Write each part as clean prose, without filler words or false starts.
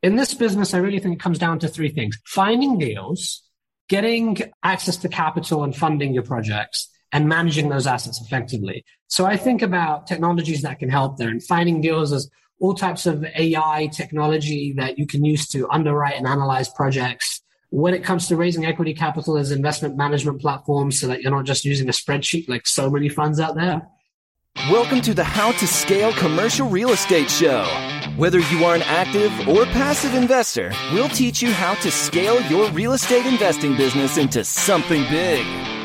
In this business, I really think it comes down to three things: finding deals, getting access to capital and funding your projects, and managing those assets effectively. So I think about technologies that can help there, and finding deals as all types of AI technology that you can use to underwrite and analyze projects. When it comes to raising equity capital as investment management platforms so that you're not just using a spreadsheet like so many funds out there. Welcome to the How to Scale Commercial Real Estate Show. Whether you are an active or passive investor, we'll teach you how to scale your real estate investing business into something big.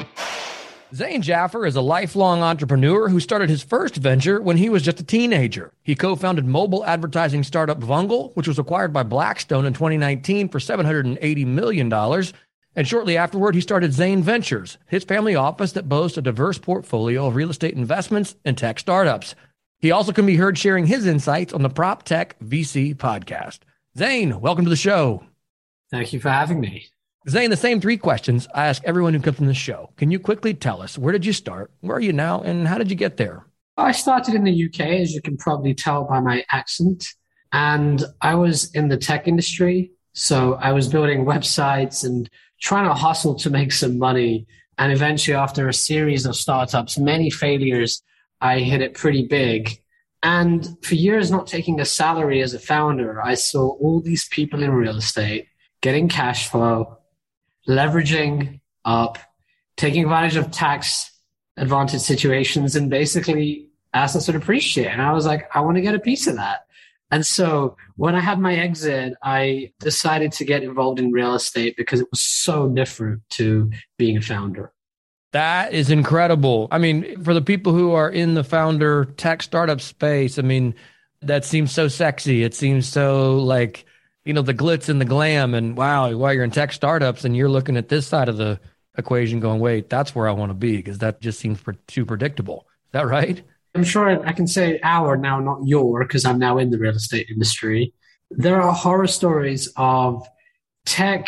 Zain Jaffer is a lifelong entrepreneur who started his first venture when he was just a teenager. He co-founded mobile advertising startup Vungle, which was acquired by Blackstone in 2019 for $780 million. And shortly afterward, he started Zain Ventures, his family office that boasts a diverse portfolio of real estate investments and tech startups. He also can be heard sharing his insights on the Prop Tech VC podcast. Zain, welcome to the show. Thank you for having me. Zain, the same three questions I ask everyone who comes on the show. Can you quickly tell us, where did you start? Where are you now? And how did you get there? I started in the UK, as you can probably tell by my accent. And I was in the tech industry. So I was building websites and trying to hustle to make some money. And eventually, after a series of startups, many failures, I hit it pretty big. And for years, not taking a salary as a founder, I saw all these people in real estate getting cash flow, leveraging up, taking advantage of tax advantage situations, and basically assets would appreciate. And I was like, I want to get a piece of that. And so when I had my exit, I decided to get involved in real estate because it was so different to being a founder. That is incredible. I mean, for the people who are in the founder tech startup space, I mean, that seems so sexy. It seems so like, you know, the glitz and the glam, and wow, while you're in tech startups and you're looking at this side of the equation going, wait, that's where I want to be, because that just seems too predictable. Is that right? I'm sure I can say our now, not your, because I'm now in the real estate industry. There are horror stories of tech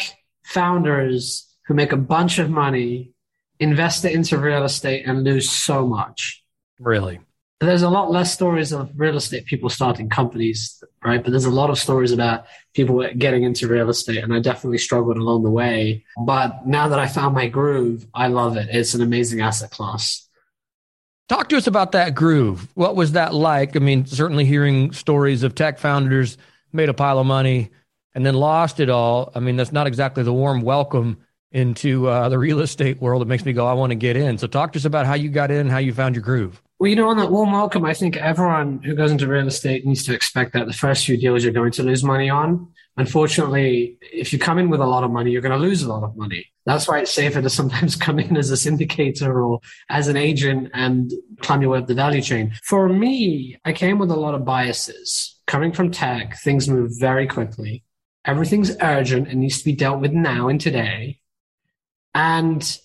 founders who make a bunch of money, invest it into real estate, and lose so much. Really? There's a lot less stories of real estate people starting companies, right? But there's a lot of stories about people getting into real estate, and I definitely struggled along the way. But now that I found my groove, I love it. It's an amazing asset class. Talk to us about that groove. What was that like? I mean, certainly hearing stories of tech founders made a pile of money and then lost it all. I mean, that's not exactly the warm welcome into the real estate world. It makes me go, I want to get in. So talk to us about how you got in, how you found your groove. Well, you know, on that warm welcome, I think everyone who goes into real estate needs to expect that the first few deals you're going to lose money on. Unfortunately, if you come in with a lot of money, you're going to lose a lot of money. That's why it's safer to sometimes come in as a syndicator or as an agent and climb your way up the value chain. For me, I came with a lot of biases. Coming from tech, things move very quickly. Everything's urgent and needs to be dealt with now and today. And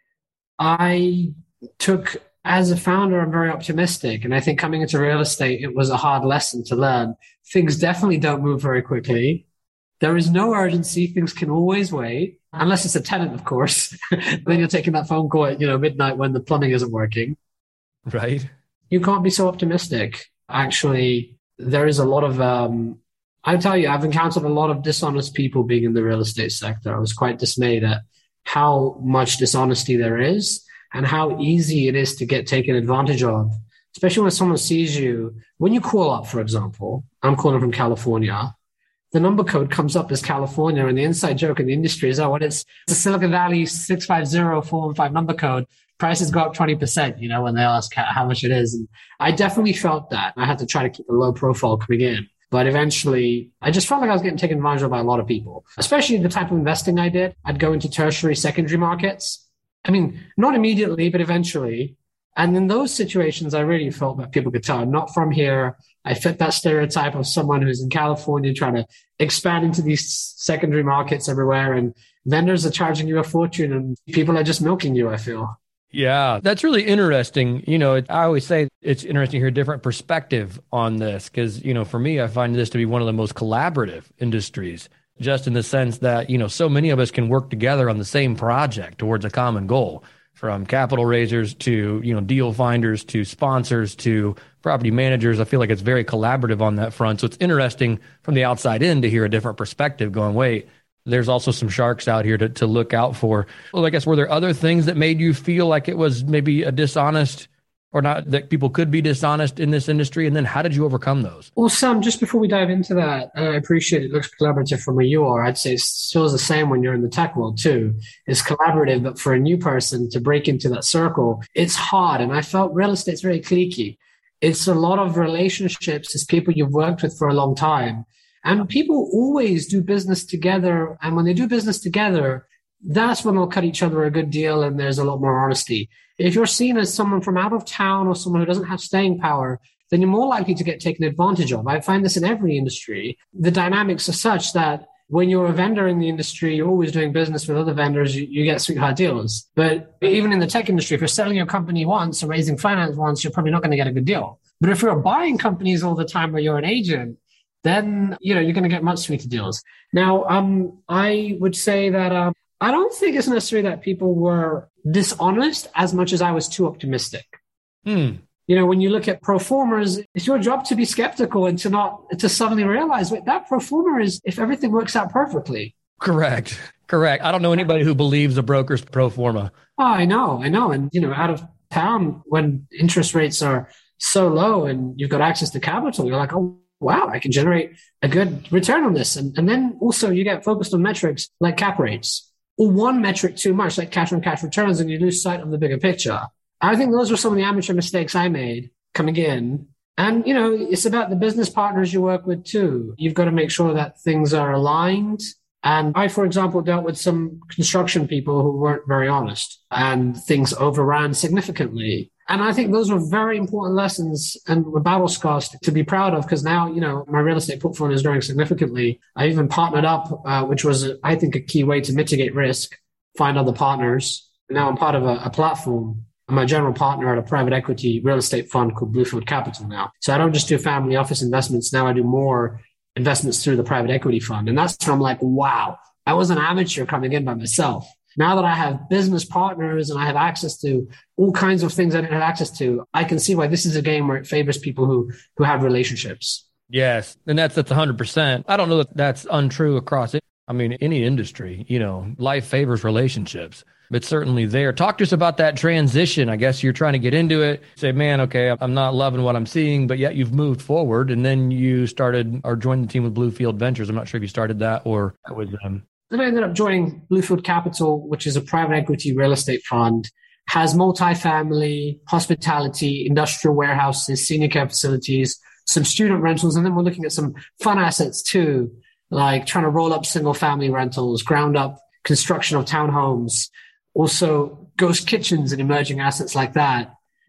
I took, as a founder, I'm very optimistic. And I think coming into real estate, it was a hard lesson to learn. Things definitely don't move very quickly. There is no urgency. Things can always wait, unless it's a tenant, of course. Then you're taking that phone call at midnight when the plumbing isn't working. Right. You can't be so optimistic. Actually, there is a lot of, I tell you, I've encountered a lot of dishonest people being in the real estate sector. I was quite dismayed at how much dishonesty there is and how easy it is to get taken advantage of, especially when someone sees you. When you call up, for example, I'm calling from California, the number code comes up as California, and the inside joke in the industry is, it's the Silicon Valley 650415 number code. Prices go up 20%, when they ask how much it is. And I definitely felt that. I had to try to keep a low profile coming in. But eventually, I just felt like I was getting taken advantage of by a lot of people, especially the type of investing I did. I'd go into tertiary, secondary markets. I mean, not immediately, but eventually. And in those situations, I really felt that people could tell I'm not from here. I fit that stereotype of someone who's in California trying to expand into these secondary markets everywhere. And vendors are charging you a fortune and people are just milking you, I feel. Yeah, that's really interesting. I always say it's interesting to hear a different perspective on this because, for me, I find this to be one of the most collaborative industries, just in the sense that, so many of us can work together on the same project towards a common goal. from capital raisers to, deal finders to sponsors to property managers. I feel like it's very collaborative on that front. So it's interesting from the outside in to hear a different perspective going, wait, there's also some sharks out here to look out for. Well, I guess, were there other things that made you feel like it was maybe a dishonest or not, that people could be dishonest in this industry? And then how did you overcome those? Well, Sam, just before we dive into that, I appreciate it looks collaborative from where you are. I'd say it feels the same when you're in the tech world too. It's collaborative, but for a new person to break into that circle, it's hard. And I felt real estate's very cliquey. It's a lot of relationships. It's people you've worked with for a long time. And people always do business together. And when they do business together, that's when they'll cut each other a good deal and there's a lot more honesty. If you're seen as someone from out of town or someone who doesn't have staying power, then you're more likely to get taken advantage of. I find this in every industry. The dynamics are such that when you're a vendor in the industry, you're always doing business with other vendors, you get sweetheart deals. But even in the tech industry, if you're selling your company once or raising finance once, you're probably not going to get a good deal. But if you're buying companies all the time or you're an agent, then you're going to get much sweeter deals. Now, I would say that I don't think it's necessarily that people were dishonest as much as I was too optimistic. When you look at pro formas, it's your job to be skeptical and to suddenly realize, wait, that pro forma is if everything works out perfectly. Correct. I don't know anybody who believes a broker's pro forma. Oh, I know. And, out of town, when interest rates are so low and you've got access to capital, you're like, oh, wow, I can generate a good return on this. And then also you get focused on metrics like cap rates or one metric too much, like cash on cash returns, and you lose sight of the bigger picture. I think those were some of the amateur mistakes I made coming in. And, it's about the business partners you work with too. You've got to make sure that things are aligned. And I, for example, dealt with some construction people who weren't very honest and things overran significantly. And I think those were very important lessons and were battle scars to be proud of, because now, my real estate portfolio is growing significantly. I even partnered up, which was, I think, a key way to mitigate risk, find other partners. Now I'm part of a platform. I'm a general partner at a private equity real estate fund called Bluefield Capital now. So I don't just do family office investments. Now I do more investments through the private equity fund. And that's where I'm like, wow, I was an amateur coming in by myself. Now that I have business partners and I have access to all kinds of things I didn't have access to, I can see why this is a game where it favors people who have relationships. Yes. And that's 100%. I don't know that that's untrue across it. I mean, any industry, life favors relationships. It's certainly there. Talk to us about that transition. I guess you're trying to get into it. Say, man, okay, I'm not loving what I'm seeing, but yet you've moved forward. And then you started or joined the team with Bluefield Ventures. I'm not sure if you started that or with them. Then I ended up joining Bluefield Capital, which is a private equity real estate fund, has multifamily, hospitality, industrial warehouses, senior care facilities, some student rentals. And then we're looking at some fun assets too, like trying to roll up single family rentals, ground up construction of townhomes, also ghost kitchens and emerging assets like that.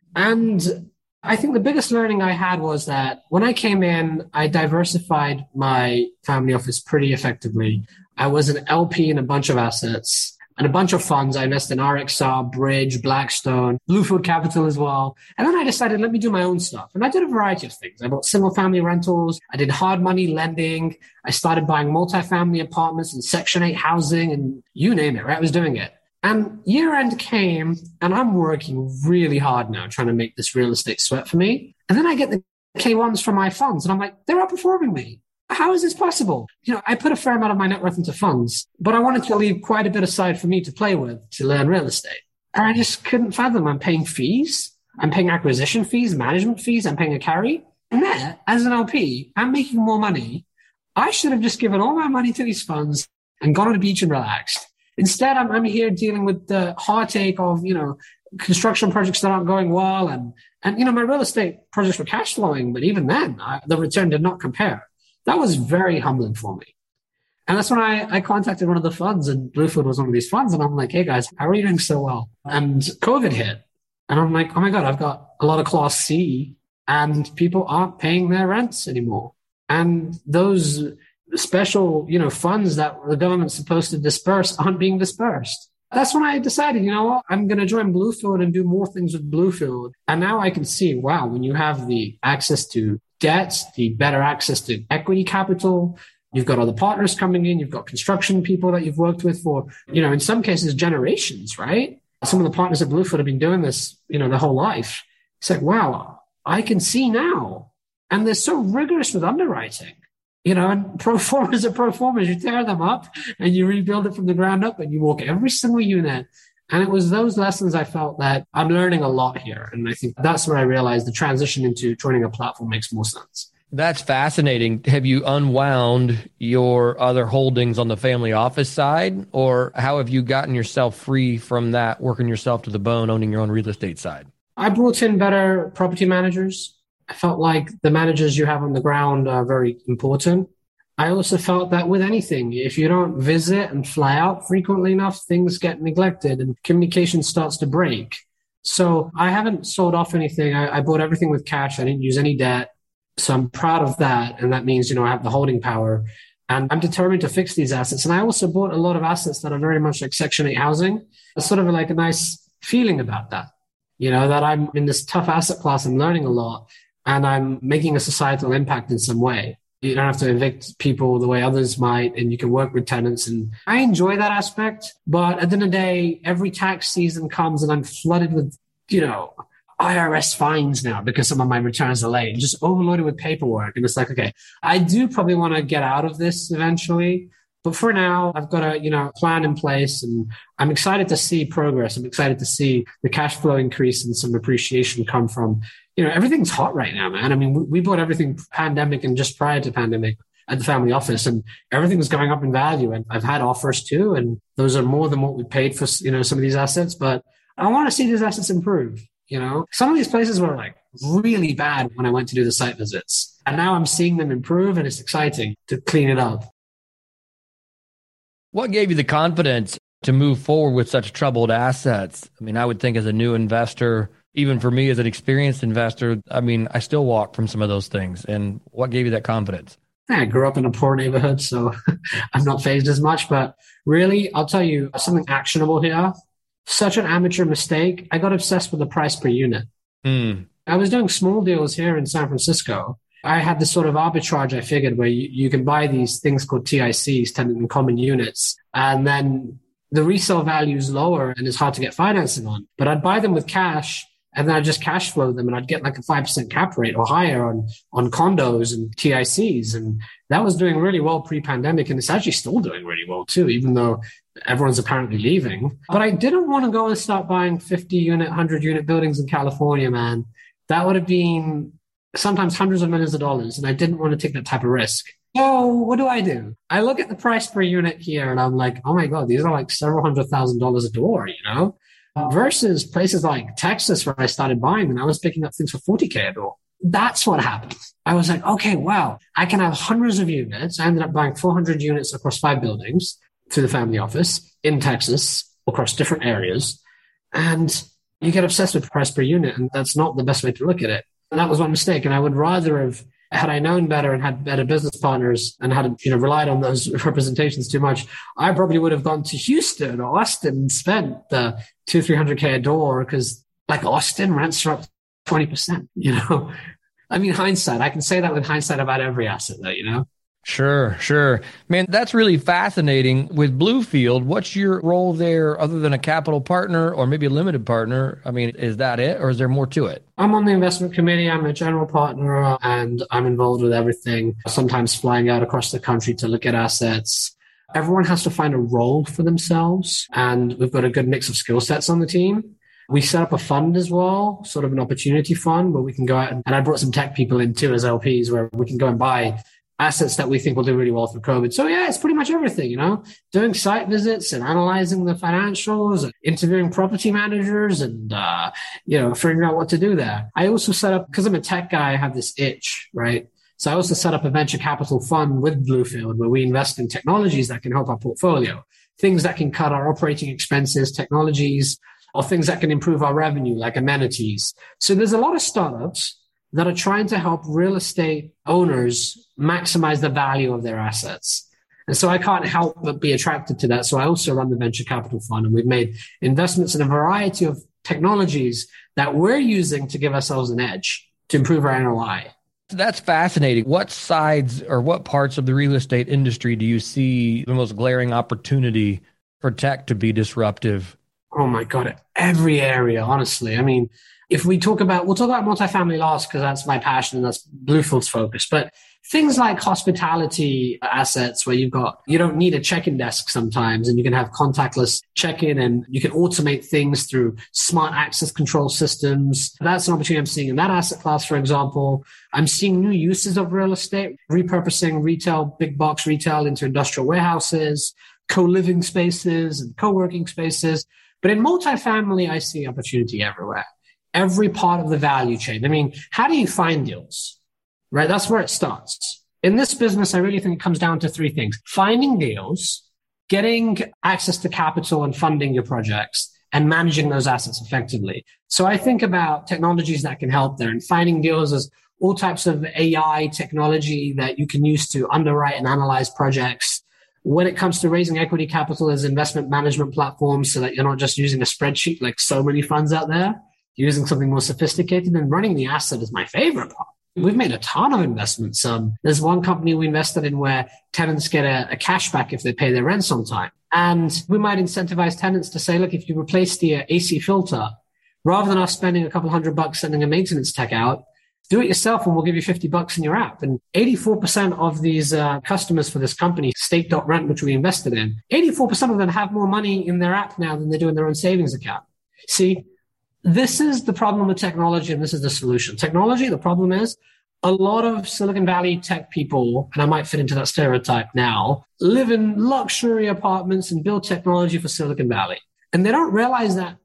And I think the biggest learning I had was that when I came in, I diversified my family office pretty effectively. I was an LP in a bunch of assets and a bunch of funds. I invested in RXR, Bridge, Blackstone, Bluefield Capital as well. And then I decided, let me do my own stuff. And I did a variety of things. I bought single family rentals. I did hard money lending. I started buying multifamily apartments and Section 8 housing and you name it, right? I was doing it. And year end came and I'm working really hard now trying to make this real estate sweat for me. And then I get the K1s from my funds and I'm like, they're outperforming me. How is this possible? I put a fair amount of my net worth into funds, but I wanted to leave quite a bit aside for me to play with to learn real estate. And I just couldn't fathom. I'm paying fees. I'm paying acquisition fees, management fees. I'm paying a carry. And there, as an LP, I'm making more money. I should have just given all my money to these funds and gone on the beach and relaxed. Instead, I'm here dealing with the heartache of, construction projects that aren't going well. And my real estate projects were cash flowing, but even then, the return did not compare. That was very humbling for me. And that's when I contacted one of the funds, and Bluefield was one of these funds. And I'm like, hey guys, how are you doing so well? And COVID hit. And I'm like, oh my God, I've got a lot of Class C and people aren't paying their rents anymore. And those special, funds that the government's supposed to disperse aren't being dispersed. That's when I decided, I'm going to join Bluefield and do more things with Bluefield. And now I can see, wow, when you have the access to debt, the better access to equity capital, you've got other partners coming in, you've got construction people that you've worked with for, in some cases, generations, right? some of the partners at Bluefield have been doing this, their whole life. It's like, wow, I can see now. And they're so rigorous with underwriting, and pro formas are pro formas. You tear them up and you rebuild it from the ground up and you walk every single unit. And it was those lessons I felt that I'm learning a lot here. And I think that's where I realized the transition into joining a platform makes more sense. That's fascinating. Have you unwound your other holdings on the family office side, or how have you gotten yourself free from that, working yourself to the bone, owning your own real estate side? I brought in better property managers. I felt like the managers you have on the ground are very important. I also felt that with anything, if you don't visit and fly out frequently enough, things get neglected and communication starts to break. So I haven't sold off anything. I bought everything with cash. I didn't use any debt. So I'm proud of that. And that means, I have the holding power and I'm determined to fix these assets. And I also bought a lot of assets that are very much like Section 8 housing. It's sort of like a nice feeling about that, that I'm in this tough asset class. I'm learning a lot and I'm making a societal impact in some way. You don't have to evict people the way others might, and you can work with tenants. And I enjoy that aspect. But at the end of the day, every tax season comes and I'm flooded with, IRS fines now because some of my returns are late, just overloaded with paperwork. And it's like, okay, I do probably want to get out of this eventually. But for now, I've got a, plan in place and I'm excited to see progress. I'm excited to see the cash flow increase and some appreciation come from, everything's hot right now, man. I mean, we bought everything pandemic and just prior to pandemic at the family office and everything was going up in value. And I've had offers too. And those are more than what we paid for, some of these assets. But I want to see these assets improve. Some of these places were like really bad when I went to do the site visits. And now I'm seeing them improve and it's exciting to clean it up. What gave you the confidence to move forward with such troubled assets? I mean, I would think as a new investor, even for me as an experienced investor, I still walk from some of those things. And what gave you that confidence? I grew up in a poor neighborhood, so I'm not fazed as much. But really, I'll tell you something actionable here. Such an amateur mistake. I got obsessed with the price per unit. I was doing small deals here in San Francisco. I had this sort of arbitrage, I figured, where you can buy these things called TICs, tenant in common units, and then the resale value is lower and it's hard to get financing on. But I'd buy them with cash and then I'd just cash flow them and I'd get like a 5% cap rate or higher on condos and TICs. And that was doing really well pre-pandemic. And it's actually still doing really well too, even though everyone's apparently leaving. But I didn't want to go and start buying 50 unit, 100 unit buildings in California, man. That would have been sometimes hundreds of millions of dollars. And I didn't want to take that type of risk. So what do? I look at the price per unit here and I'm like, oh my God, these are like several $100,000 a door, versus places like Texas where I started buying and I was picking up things for $40K a door. That's what happened. I was like, okay, wow, I can have hundreds of units. I ended up buying 400 units across 5 buildings through the family office in Texas across different areas. And you get obsessed with price per unit. And that's not the best way to look at it. And that was one mistake. And I would rather have, had I known better and had better business partners and had, relied on those representations too much, I probably would have gone to Houston or Austin and spent the $200-300K a door because like Austin rents are up 20%, hindsight, I can say that with hindsight about every asset though, Sure. Man, that's really fascinating. With Bluefield, what's your role there other than a capital partner or maybe a limited partner? Is that it or is there more to it? I'm on the investment committee. I'm a general partner and I'm involved with everything, sometimes flying out across the country to look at assets. Everyone has to find a role for themselves and we've got a good mix of skill sets on the team. We set up a fund as well, sort of an opportunity fund where we can go out and I brought some tech people in too as LPs where we can go and buy assets that we think will do really well through COVID. So yeah, it's pretty much everything, doing site visits and analyzing the financials, and interviewing property managers and, figuring out what to do there. I also set up, because I'm a tech guy, I have this itch, right? So I also set up a venture capital fund with Bluefield where we invest in technologies that can help our portfolio, things that can cut our operating expenses, technologies, or things that can improve our revenue, like amenities. So there's a lot of startups that are trying to help real estate owners maximize the value of their assets. And so I can't help but be attracted to that. So I also run the venture capital fund and we've made investments in a variety of technologies that we're using to give ourselves an edge to improve our ROI. That's fascinating. What sides or what parts of the real estate industry do you see the most glaring opportunity for tech to be disruptive? Oh my God, every area, honestly. I mean, we'll talk about multifamily last because that's my passion and that's Bluefield's focus. But things like hospitality assets where you don't need a check-in desk sometimes, and you can have contactless check-in, and you can automate things through smart access control systems. That's an opportunity I'm seeing in that asset class, for example. I'm seeing new uses of real estate, repurposing retail, big box retail into industrial warehouses, co-living spaces and co-working spaces. But in multifamily, I see opportunity everywhere. Every part of the value chain. I mean, how do you find deals? Right? That's where it starts. In this business, I really think it comes down to three things: finding deals, getting access to capital and funding your projects, and managing those assets effectively. So I think about technologies that can help there, and finding deals as all types of AI technology that you can use to underwrite and analyze projects. When it comes to raising equity capital as investment management platforms, so that you're not just using a spreadsheet like so many funds out there, using something more sophisticated, and running the asset is my favorite part. We've made a ton of investments. There's one company we invested in where tenants get a cashback if they pay their rents on time. And we might incentivize tenants to say, look, if you replace the AC filter, rather than us spending a couple $100 sending a maintenance tech out, do it yourself and we'll give you $50 in your app. And 84% of these customers for this company, State.Rent, which we invested in, 84% of them have more money in their app now than they do in their own savings account. See, this is the problem with technology, and this is the solution. Technology, the problem is a lot of Silicon Valley tech people, and I might fit into that stereotype now, live in luxury apartments and build technology for Silicon Valley. And they don't realize that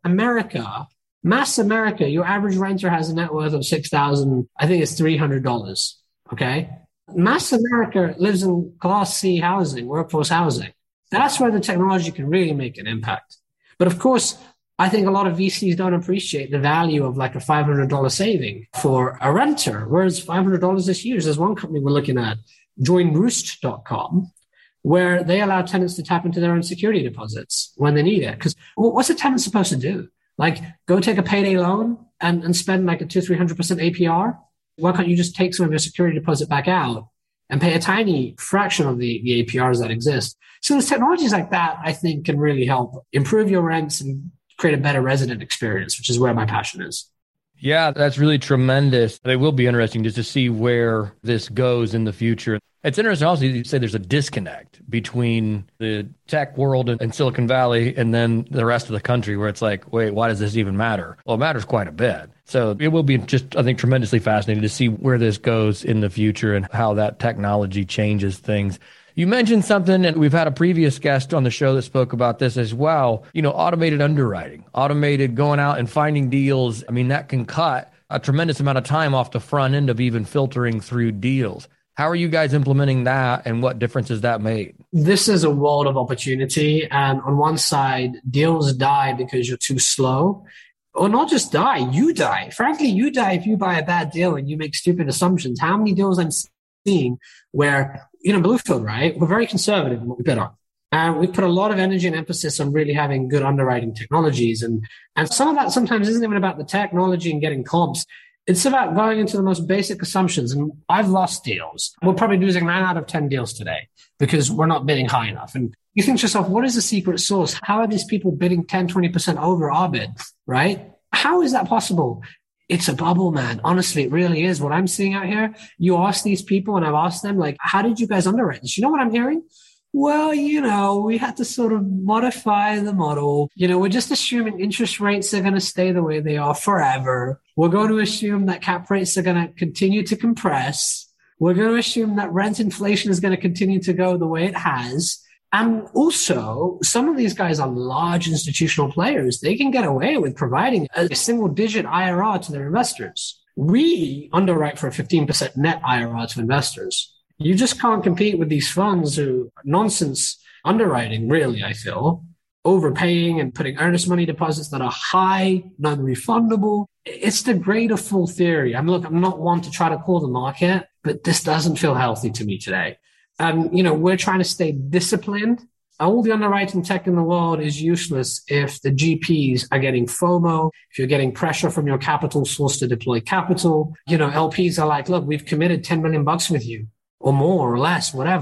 mass America, your average renter has a net worth of $6,000, I think it's $300, okay? Mass America lives in Class C housing, workforce housing. That's where the technology can really make an impact. But of course, I think a lot of VCs don't appreciate the value of like a $500 saving for a renter, whereas $500 is huge. There's one company we're looking at, joinroost.com, where they allow tenants to tap into their own security deposits when they need it. Because what's a tenant supposed to do? Like go take a payday loan and spend like a 200-300% APR? Why can't you just take some of your security deposit back out and pay a tiny fraction of the APRs that exist? So there's technologies like that I think can really help improve your rents and create a better resident experience, which is where my passion is. Yeah, that's really tremendous. It will be interesting just to see where this goes in the future. It's interesting also you say there's a disconnect between the tech world and Silicon Valley and then the rest of the country where it's like, wait, why does this even matter? Well, it matters quite a bit. So it will be just, I think, tremendously fascinating to see where this goes in the future and how that technology changes things. You mentioned something, and we've had a previous guest on the show that spoke about this as well. You know, automated underwriting, automated going out and finding deals. I mean, that can cut a tremendous amount of time off the front end of even filtering through deals. How are you guys implementing that, and what difference has that made? This is a world of opportunity. And on one side, deals die because you're too slow. Or not just die, you die. Frankly, you die if you buy a bad deal and you make stupid assumptions. How many deals I'm seeing where, you know, Bluefield, right? We're very conservative in what we bid on. And we put a lot of energy and emphasis on really having good underwriting technologies. And some of that sometimes isn't even about the technology and getting comps. It's about going into the most basic assumptions. And I've lost deals. We're probably losing 9 out of 10 deals today because we're not bidding high enough. And you think to yourself, what is the secret sauce? How are these people bidding 10, 20% over our bid, right? How is that possible? It's a bubble, man. Honestly, it really is. What I'm seeing out here, you ask these people, and I've asked them, like, how did you guys underwrite this? You know what I'm hearing? Well, you know, we had to sort of modify the model. You know, we're just assuming interest rates are going to stay the way they are forever. We're going to assume that cap rates are going to continue to compress. We're going to assume that rent inflation is going to continue to go the way it has. And also, some of these guys are large institutional players. They can get away with providing a single-digit IRR to their investors. We underwrite for a 15% net IRR to investors. You just can't compete with these funds who nonsense underwriting, really, I feel. Overpaying and putting earnest money deposits that are high, non-refundable. It's the greater fool theory. I'm not one to try to call the market, but this doesn't feel healthy to me today. You know, we're trying to stay disciplined. All the underwriting tech in the world is useless if the GPs are getting FOMO, if you're getting pressure from your capital source to deploy capital. You know, LPs are like, look, we've committed $10 million with you or more or less, whatever.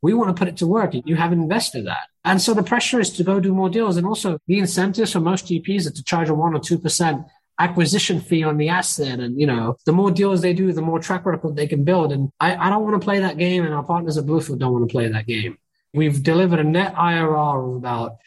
We want to put it to work. You haven't invested that. And so the pressure is to go do more deals. And also the incentives for most GPs are to charge a 1 or 2% acquisition fee on the asset. And, the more deals they do, the more track record they can build. And I don't want to play that game. And our partners at Bluefield don't want to play that game. We've delivered a net IRR of about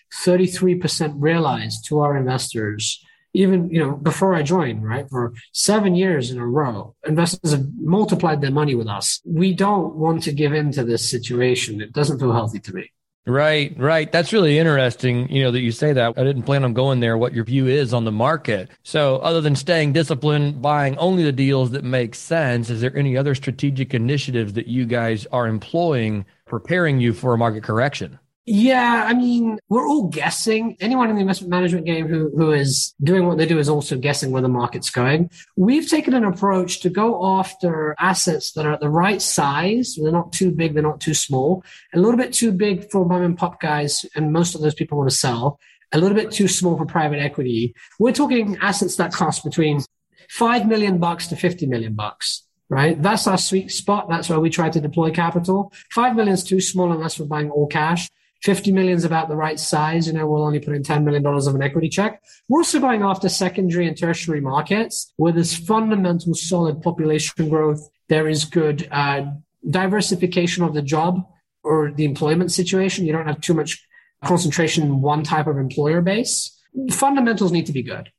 33% realized to our investors. Even, before I joined, right? For 7 years in a row, investors have multiplied their money with us. We don't want to give in to this situation. It doesn't feel healthy to me. Right. That's really interesting, that you say that. I didn't plan on going there, what your view is on the market. So other than staying disciplined, buying only the deals that make sense, is there any other strategic initiatives that you guys are employing, preparing you for a market correction? Yeah, we're all guessing. Anyone in the investment management game who is doing what they do is also guessing where the market's going. We've taken an approach to go after assets that are at the right size. They're not too big, they're not too small. A little bit too big for mom and pop guys, and most of those people want to sell. A little bit too small for private equity. We're talking assets that cost between $5 million to $50 million. Right? That's our sweet spot. That's where we try to deploy capital. 5 million is too small unless we're buying all cash. 50 million is about the right size. We'll only put in $10 million of an equity check. We're also going after secondary and tertiary markets where there's fundamental solid population growth. There is good diversification of the job or the employment situation. You don't have too much concentration in one type of employer base. Fundamentals need to be good.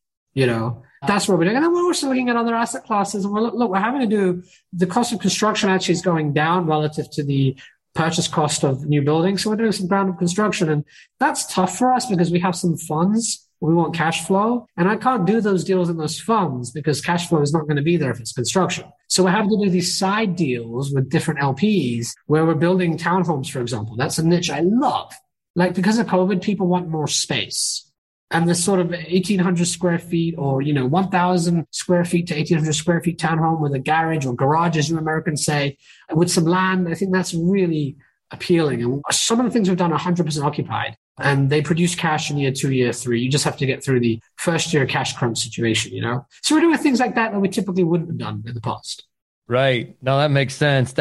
That's what we're doing. And then we're also looking at other asset classes. And we're having to do, the cost of construction actually is going down relative to the purchase cost of new buildings. So we're doing some ground up construction, and that's tough for us because we have some funds. We want cash flow, and I can't do those deals in those funds because cash flow is not going to be there if it's construction. So we have to do these side deals with different LPs where we're building townhomes, for example. That's a niche I love. Because of COVID, people want more space. And this sort of 1,800 square feet or, 1,000 square feet to 1,800 square feet townhome with a garage or garage, as you Americans say, with some land, I think that's really appealing. And some of the things we've done are 100% occupied, and they produce cash in year 2, year 3. You just have to get through the first year cash crunch situation, So we're doing things like that we typically wouldn't have done in the past. Right. No, that makes sense.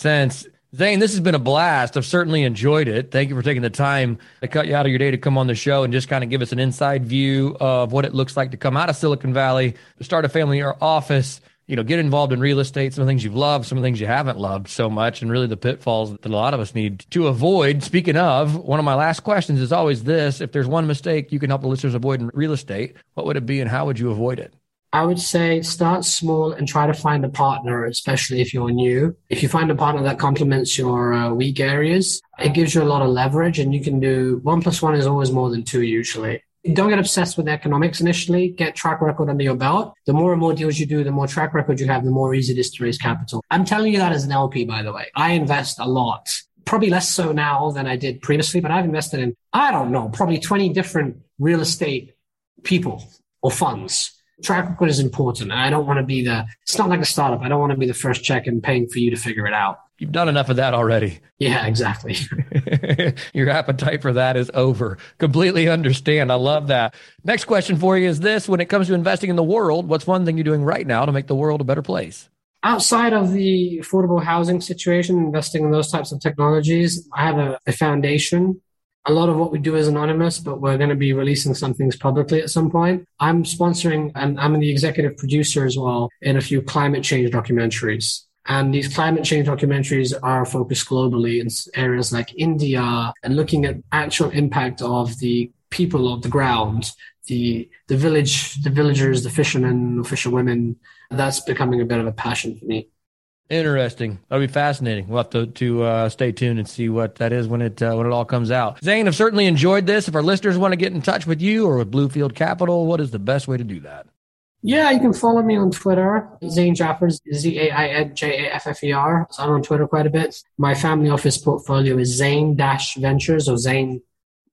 Zane, this has been a blast. I've certainly enjoyed it. Thank you for taking the time to cut you out of your day to come on the show and just kind of give us an inside view of what it looks like to come out of Silicon Valley, to start a family office, get involved in real estate, some of the things you've loved, some of the things you haven't loved so much, and really the pitfalls that a lot of us need to avoid. Speaking of, one of my last questions is always this: if there's one mistake you can help the listeners avoid in real estate, what would it be and how would you avoid it? I would say start small and try to find a partner, especially if you're new. If you find a partner that complements your weak areas, it gives you a lot of leverage, and you can do 1 + 1 is always more than 2 usually. Don't get obsessed with economics initially. Get track record under your belt. The more and more deals you do, the more track record you have, the more easy it is to raise capital. I'm telling you that as an LP, by the way. I invest a lot. Probably less so now than I did previously, but I've invested in, probably 20 different real estate people or funds. Track record is important. And I don't want to be it's not like a startup. I don't want to be the first check and paying for you to figure it out. You've done enough of that already. Yeah, exactly. Your appetite for that is over. Completely understand. I love that. Next question for you is this: when it comes to investing in the world, what's one thing you're doing right now to make the world a better place? Outside of the affordable housing situation, investing in those types of technologies, I have a foundation. A lot of what we do is anonymous, but we're going to be releasing some things publicly at some point. I'm sponsoring, and I'm the executive producer as well, in a few climate change documentaries. And these climate change documentaries are focused globally in areas like India and looking at actual impact of the people of the ground, the villagers, the fishermen, the fisherwomen. That's becoming a bit of a passion for me. Interesting. That'll be fascinating. We'll have to stay tuned and see what that is when it all comes out. Zane, I've certainly enjoyed this. If our listeners want to get in touch with you or with Bluefield Capital, what is the best way to do that? Yeah, you can follow me on Twitter, Zain Jaffer, ZAINJAFFER. So I'm on Twitter quite a bit. My family office portfolio is Zain-Ventures or Zain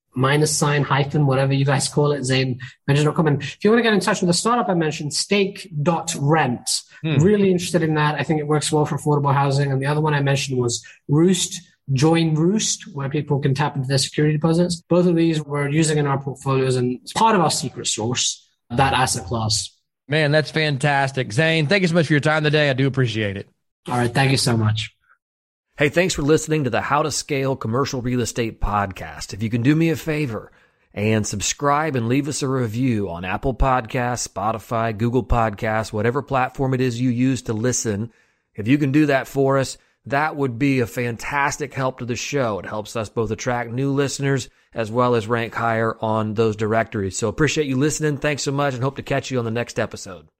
-, whatever you guys call it, ZainVentures.com. And if you want to get in touch with the startup I mentioned, Stake.rent. Really interested in that. I think it works well for affordable housing. And the other one I mentioned was Roost, Join Roost, where people can tap into their security deposits. Both of these we're using in our portfolios, and it's part of our secret sauce, that asset class. Man, that's fantastic. Zane, thank you so much for your time today. I do appreciate it. All right. Thank you so much. Hey, thanks for listening to the How to Scale Commercial Real Estate podcast. If you can do me a favor and subscribe and leave us a review on Apple Podcasts, Spotify, Google Podcasts, whatever platform it is you use to listen, if you can do that for us, that would be a fantastic help to the show. It helps us both attract new listeners as well as rank higher on those directories. So appreciate you listening. Thanks so much and hope to catch you on the next episode.